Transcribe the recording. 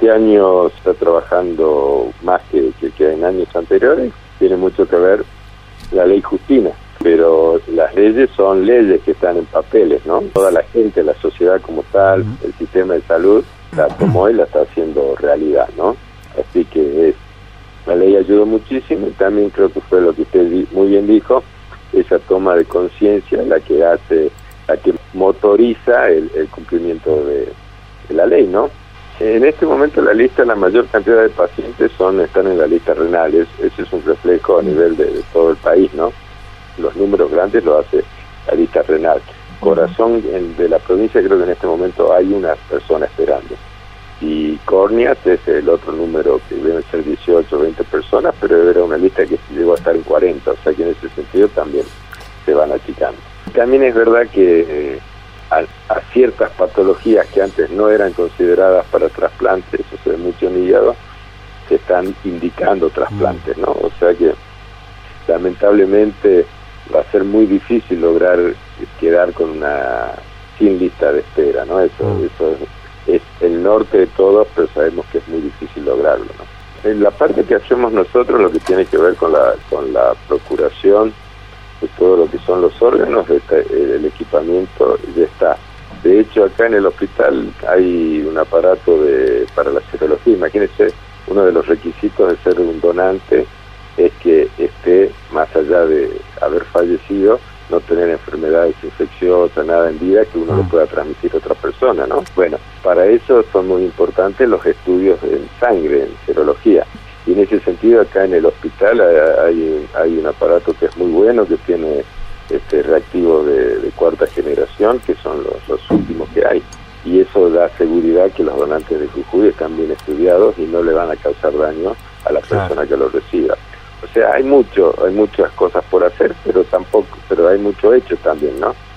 este año está trabajando más que en años anteriores. Tiene mucho que ver la ley Justina, pero las leyes son leyes que están en papeles, ¿no? Toda la gente, la sociedad como tal, el sistema de salud, la tomó y la está haciendo realidad, ¿no? Así que la ley ayudó muchísimo y también creo que fue lo que usted muy bien dijo, esa toma de conciencia la que motoriza el cumplimiento de la ley, ¿no? En este momento la lista, la mayor cantidad de pacientes están en la lista renal. Ese es un reflejo a nivel de todo el país, ¿no? Los números grandes lo hace la lista renal. Corazón de la provincia, creo que en este momento hay una persona esperando. Y córneas es el otro número, que deben ser 18 o 20 personas, pero era una lista que llegó a estar en 40, o sea que en ese sentido también se van achicando. También es verdad que a ciertas patologías que antes no eran consideradas para trasplantes, eso se ve mucho en hígado, se están indicando trasplantes, ¿no? O sea que lamentablemente va a ser muy difícil lograr quedar sin lista de espera, ¿no? Eso es el norte de todos, pero sabemos que es muy difícil lograrlo, ¿no? En la parte que hacemos nosotros, lo que tiene que ver con la procuración de todo lo que son los órganos, el equipamiento ya está. De hecho, acá en el hospital hay un aparato para la serología. Imagínense, uno de los requisitos de ser un donante es que esté, más allá de haber fallecido, no tener enfermedades infecciosas, nada en vida que uno le pueda transmitir a otra persona, ¿no? Bueno, para eso son muy importantes los estudios en sangre, en serología. Y en ese sentido, acá en el hospital hay un aparato que es muy bueno, que tiene reactivos de cuarta generación, que son los últimos que hay. Y eso da seguridad que los donantes de Jujuy están bien estudiados y no le van a causar daño a la persona que lo reciba. O sea, hay muchas cosas por hacer, pero hay mucho hecho también, ¿no?